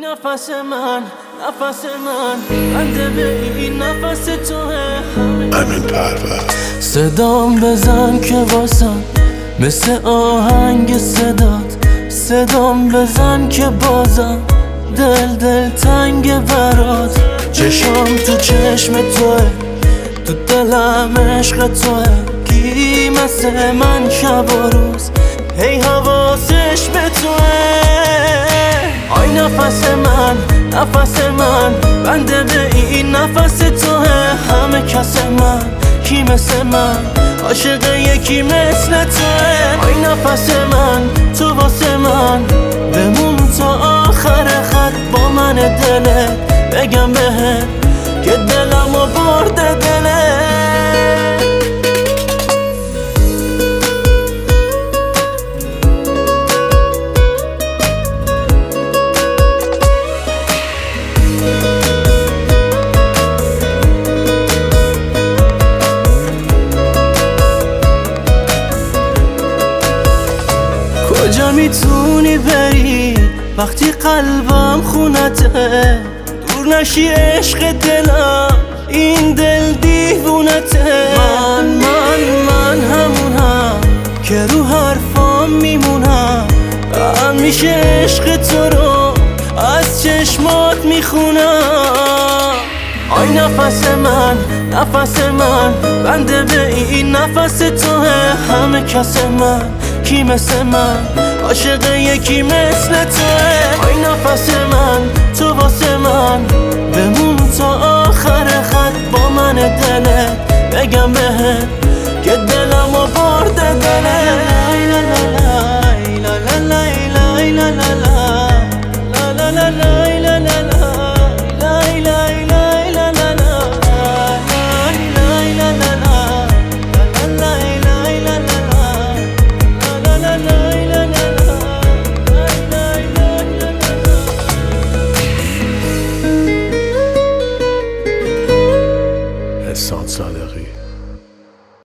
نفس من بنده به این نفس توه. امین پرور صدام بزن که واسم مثل آهنگ صدام بزن که بازم دل تنگ برات. چشام تو چشم توه، تو دلم عشق توه. کی مثل من شب و روز هی حواسش به توه. آی نفس من بنده به این نفس توه. همه کس من کی مثل من عاشق یکی مثل توه. آی نفس من تو واسه من بمون تا آخر خط با من دلت بگم بهت که دلمو برده دلت. کجا میتونی بری وقتی قلبم خونته؟ دور نشی عشق دلم، این دل دیوونته. من همونم که رو حرفام میمونم. همیشه عشق تو رو از چشمات میخونم. آی نفس من بنده به این نفس توه. همه کس من کی مثل من عاشق یکی مثل توه. آی نفس